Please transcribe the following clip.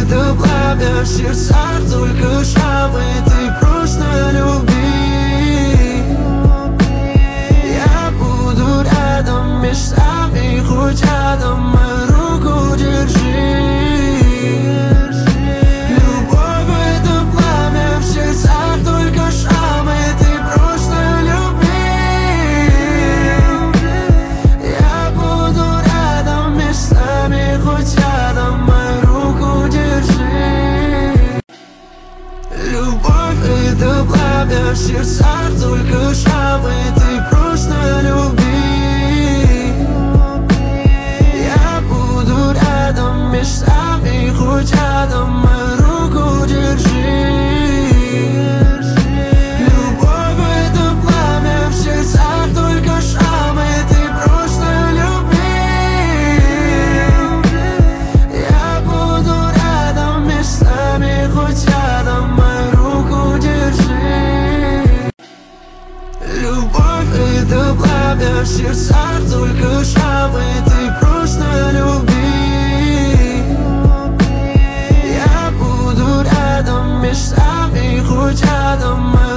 это пламя в сердцах, только шрамы, ты просто люби. Я буду рядом местами, хоть рядом, мою руку держи. Любовь это пламя в сердцах, только шрамы, ты просто люби. Я буду рядом местами, хоть рядом, мою руку держи. Любовь это пламя в сердцах, только шрамы, ты просто люби. Я буду рядом местами, хоть рядом, мою руку держи. Любовь это пламя в сердцах, только шрамы, ты просто люби. Я буду рядом местами, хоть рядом, мою руку держи. Любовь это пламя в сердцах, только шрамы, ты просто люби. Я буду рядом местами, хоть рядом, мою